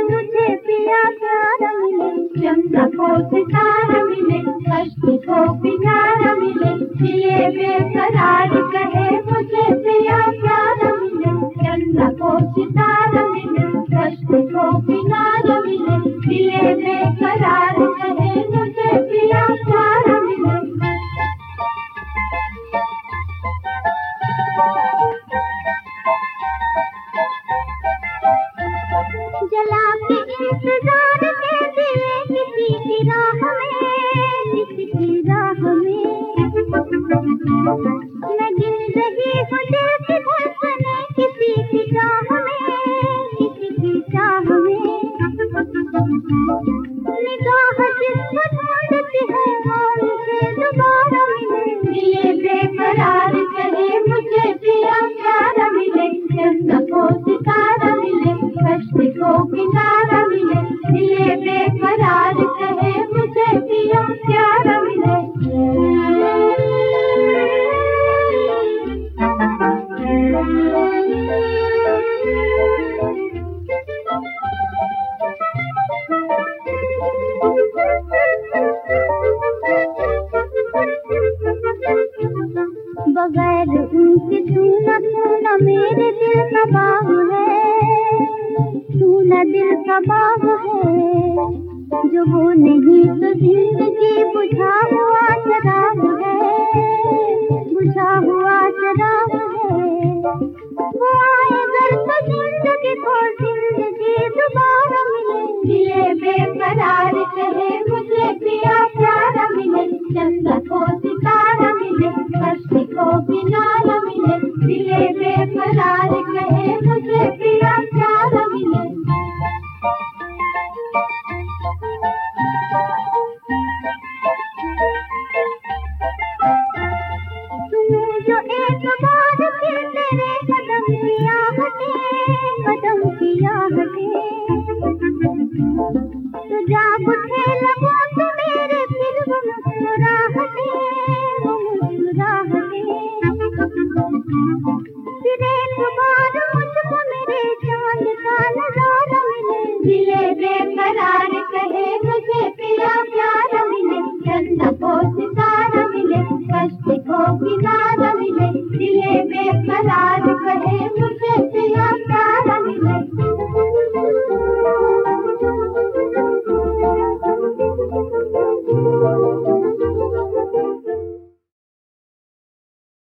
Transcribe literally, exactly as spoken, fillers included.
तुझे पिया प्यार मिले, चंदा को सितारा मिले, कश्ती को किनारा मिले, जिए बेकरार कहे मुझे पिया प्यार मिले, चंदा को सितारा मिले, कश्ती को किनारा मिले, जिए बेकरार कहे मुझे पिया प्यार मिले। जला के इंतजार के दिए किसी की राह में, किसी की राह में मैं गिन रही हूँ दिल की धड़कनें, किसी की चाह में, किसी की चाह में निगाह जिसको ढूंढती है वो मुझे दोबारा मिले, जिए बेकरार कहे मुझे पिया प्यारा मिले, चंदा को सितारा मिले, कश्ती को किनारा मिले, जिए बेकरार कहे मुझे पिया प्यारा मिले। बगैर उनके सुना सुना मेरे दिल का बाग है, सुना दिल का बाग है, जो वो नहीं तो जिंदगी बुझा हुआ शराब है, बुझा हुआ शराब है। वो आए घर तो जिंदगी को जिंदगी दोबारा मिले, जिए बेकरार कहे मुझे पिया प्यारा मिले, चंदा को सितारा मिले, कश्ती को किनारा मिले, जिए बेकरार कहे मुझे पिया प्यारा मिले। सुनूं जो एक बार फिर तेरे कदम किया हटे, कदम किया हटे, तो जाग उठे लबों से मेरे फिर वो मुस्कुराहटे, वो मुस्कुराहटे, फिर एक बार मुझको मेरे चांद का नजारा मिले, जिए बेकरार कहे मुझे पिया प्यारा मिले, चंदा को सितारा मिले, कश्ती को किनारा मिले, जिए बेकरार कहे मुझे